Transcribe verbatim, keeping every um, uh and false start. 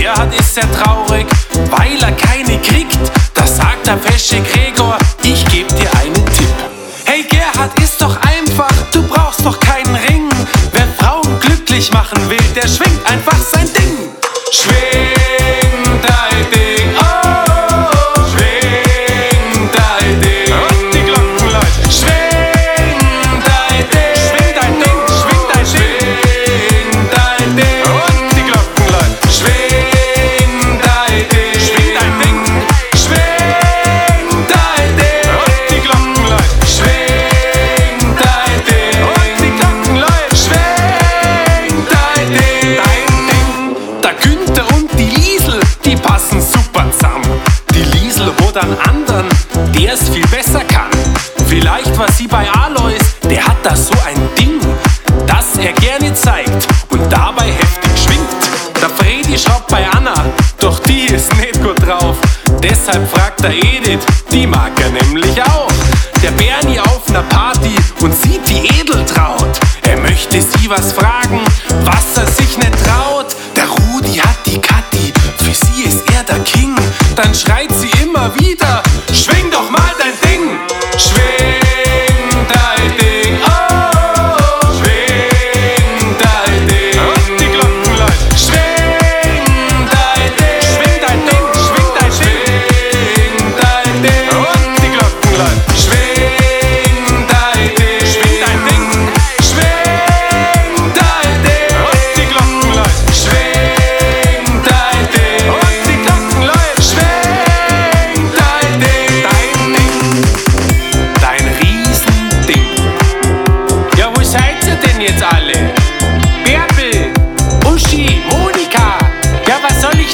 Gerhard ist sehr traurig, weil er keine kriegt. Da sagt der fesche Gregor, ich geb dir einen Tipp. Hey Gerhard, ist doch einfach, du brauchst doch keinen Ring. Wer Frauen glücklich machen will, der schwingt einfach sein Ding. Schwing dein Ding, oh, schwing dein Ding. Und die Glocken läuten. Schwing dein Ding, schwing dein Ding, schwing dein Ding, schwing dein Ding. Und die Glocken läuten. Schwing dein Ding, schwing dein Ding, schwing dein Ding. Und die Glocken läuten. Schwing dein Ding, und die Glocken läuten. Schwing dein Ding, dein Ding. Der Günther und die Liesel, die passen super zusammen. Die Liesel hat einen anderen, der es viel besser kann. Vielleicht war sie bei Alois, der hat da so ein Ding, das er gerne zeigt und dabei heftig schwingt. Der Fredi schraubt bei Anna, doch die ist nicht gut drauf. Deshalb fragt der Edith, die mag er nämlich auch. Der Bernie auf ner Party und sieht die Edeltraut. Er möchte sie was fragen,